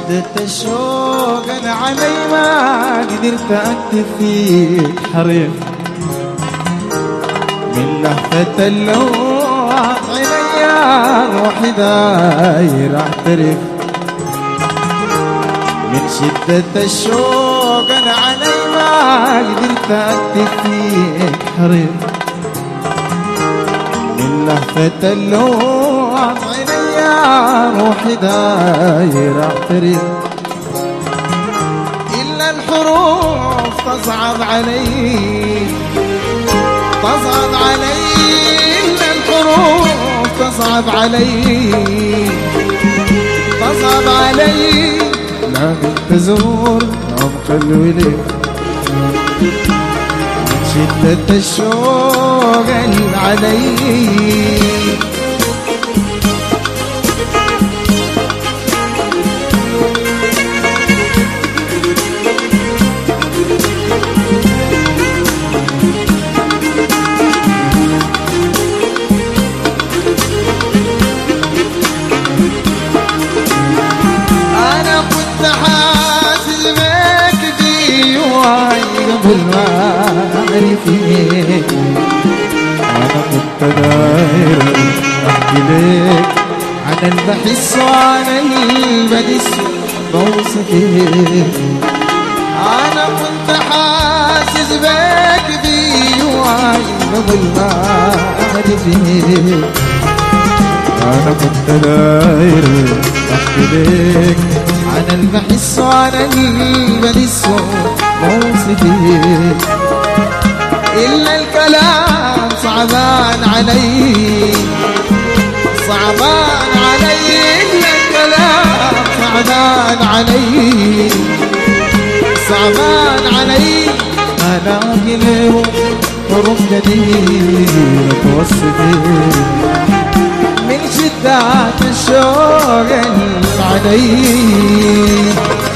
شدة الشوق أنا علي ما قدرت أكتب فيك حرف، من لهفة اللوح عينيا روحي داير أعترف، من شدة الشوق أنا علي ما قدرت أكتب فيك حرف، من لهفة اللوح عينيا روحي داير أعترف، إلا الحروف تصعب علي تصعب علي، إلا الحروف تصعب علي تصعب علي، لكن تزور عمق الولد من شدة الشوق اللي علي. قبل ما أعرفك أنا كنت داير أحكي لك عن البحث وعن البدس بوصفك، أنا كنت حاسس بك بيوعي قبل ما أعرفك، أنا كنت داير أحكي لك عن البحث وعن البدس موصفك، إلا الكلام صعبان علي صعبان علي، إلا الكلام صعبان علي صعبان علي، أنا ألاقي حروف جديدة توصفك من شدة الشوق علي.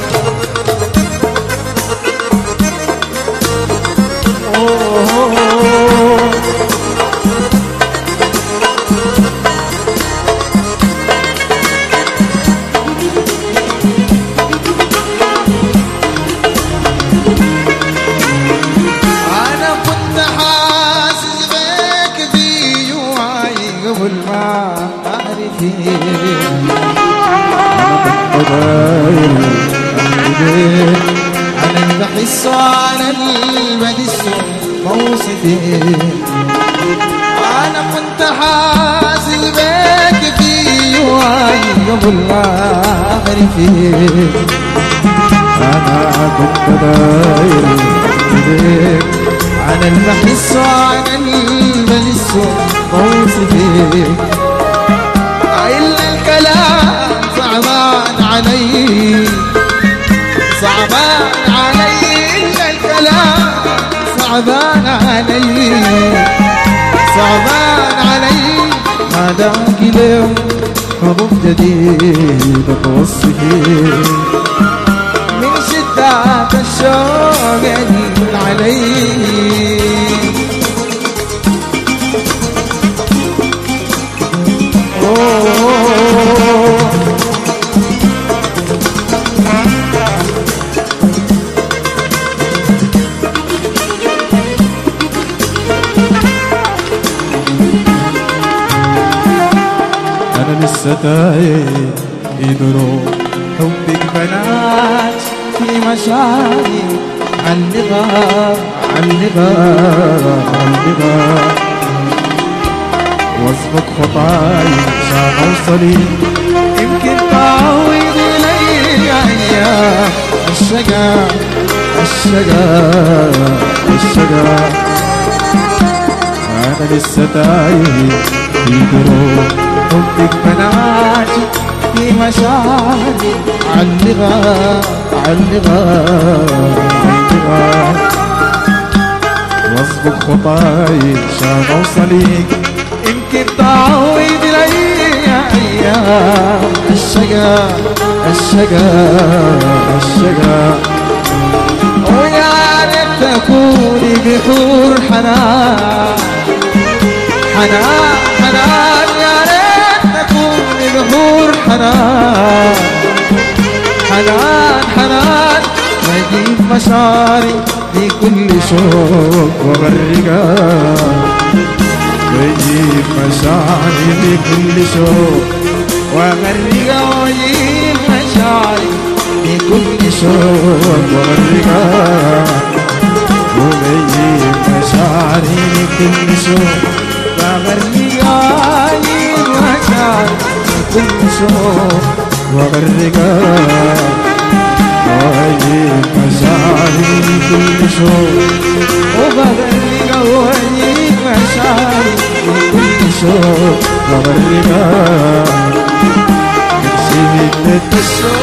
أنا بحس على البدس موصفك، أنا كنت حاسس بك في وعي قبل ما أعرفك، أنا كنت داير أحكيلك عن البحس على البدس موصفك، إلا الكلام صعبان علي صعبان علي، إلا الكلام صعبان علي صعبان علي، هذاك اليوم حروف جديدة توصفك من شدة الشوق علي. أنا لسه تايه يدروا حبك بنات في مشاعري، علقها علقها علقها، واظبط خطاي عشان اوصلي، يمكن تعود لي ايام الشقا الشقا الشقا. أنا لسه تايه في دروب حبك بناتي في مشاعري، علقها علقها علقها، واظبط خطاي عشان اوصليك، يمكن تعود لي ايام الشقا الشقا الشقا. ويا ريت تكوني بحور حنان حنان حنان، يا ريت تكوني بحور حنان حنان حنان بجيب مشاعري بكل شوق وغرقها بجيب مشاعري بكل شوق وغرقها وأجيب مشاعري بكل شوق وغرقها وبجيب مشاعري بكل شوق وغرقها وأجيب مشاعري بكل شوق وغرقها وأجيب مشاعري بكل شوق وبغرقها وأجيب مشاعري بكل شوق وغرقها شدة الشوق